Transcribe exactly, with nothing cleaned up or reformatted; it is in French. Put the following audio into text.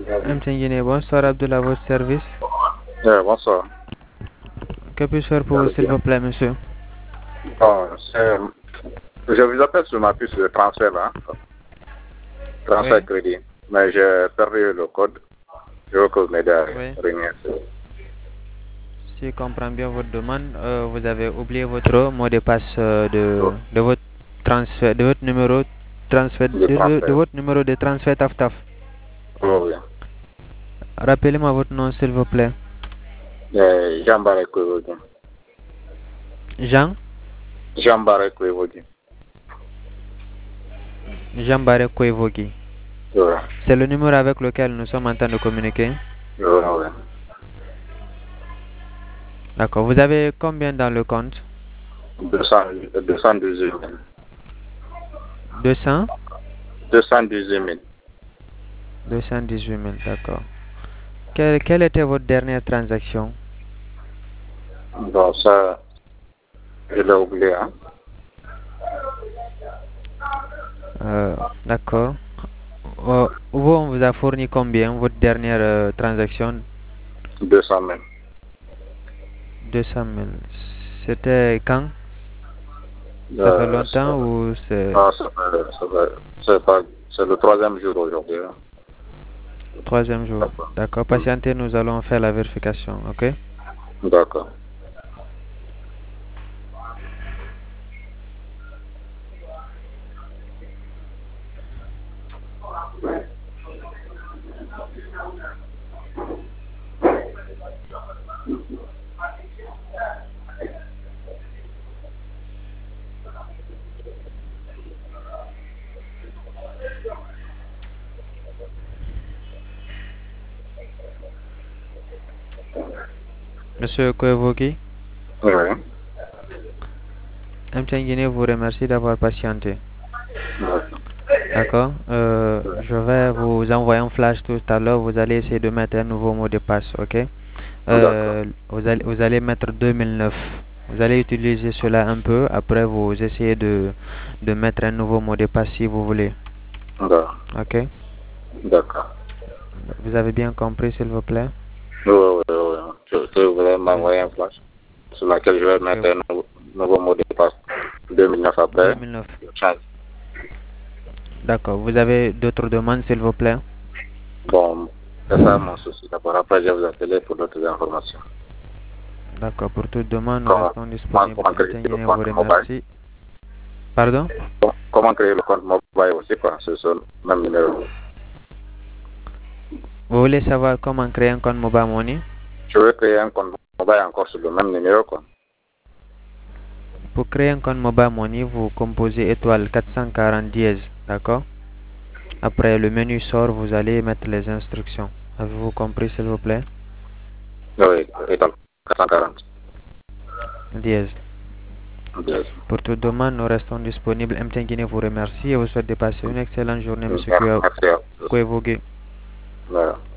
M T N Guinée, bonsoir Abdullah, à votre service. Oui, bonsoir. Que puis-je faire pour vous, s'il vous plaît, monsieur? Bon, je vous appelle sur ma puce de transfert là. Transfert Oui. crédit. Mais j'ai perdu le code. Je veux que vous m'aidez à Oui. réunir. Si je comprends bien votre demande, euh, vous avez oublié votre mot de passe euh, de, de votre transfert, de votre numéro transfert, De de, de- de transfert. votre numéro de transfert Taf Taf. Oh, oui. Rappelez-moi votre nom, s'il vous plaît. Euh, Jean Barek Kouevodji. Jean Jean Barek Kouevodji. Jean Barre Kouevogi. Oui. C'est le numéro avec lequel nous sommes en train de communiquer. Oui, oui. D'accord. Vous avez combien dans le compte? deux cent dix-huit mille. deux cents deux cent dix-huit mille. deux cent dix-huit mille, d'accord. Quelle, quelle était votre dernière transaction? Bon, ça, je l'ai oublié. Hein. Euh, d'accord. Euh, vous, on vous a fourni combien, votre dernière euh, transaction? deux cent mille. deux cent mille. C'était quand? Ça Euh, fait longtemps ça- ou c'est ah, ça fait- ça fait- c'est pas- c'est le troisième jour aujourd'hui. Hein. troisième jour? D'accord. D'accord. Patientez, nous allons faire la vérification, ok? D'accord. Monsieur Kouevogi, Oui. M T N Guinée vous remercie d'avoir patienté. D'accord. D'accord. Euh, je vais vous envoyer un flash tout à l'heure. Vous allez essayer de mettre un nouveau mot de passe, ok? Euh, vous, allez, vous allez mettre deux mille neuf. Vous allez utiliser cela un peu. Après, vous essayez de, de mettre un nouveau mot de passe si vous voulez. D'accord. Ok? D'accord. Vous avez bien compris, s'il vous plaît? Oui, oui, oui. oui. Je, je voulais m'envoyer un flash sur laquelle je vais mettre un nouveau, nouveau mot de passe. deux mille neuf après. deux mille neuf. Je change. D'accord. Vous avez d'autres demandes, s'il vous plaît? Bon, c'est ça mon souci. D'abord, après, je vais vous appeler pour d'autres informations. D'accord. Pour toute demande, nous Comment, restons comment, disponibles. comment M créer T N le Guinée vous compte mobile? remercie. Pardon? Comment, comment créer le compte mobile aussi, quoi, sur ce même numéro. Vous voulez savoir comment créer un compte Mobile Money? Je veux créer un compte mobile encore sur le même numéro, quoi. Pour créer un compte Mobile Money, vous composez étoile quatre cent quarante dièse, d'accord? Après le menu sort, vous allez mettre les instructions. Avez-vous compris, s'il vous plaît? Oui, étoile quatre cent quarante. Dièse. Yes. Pour toute demande, nous restons disponibles. M T N Guinée vous remercie et vous souhaite de passer une excellente journée, monsieur Merci. Kouevogué. Voilà.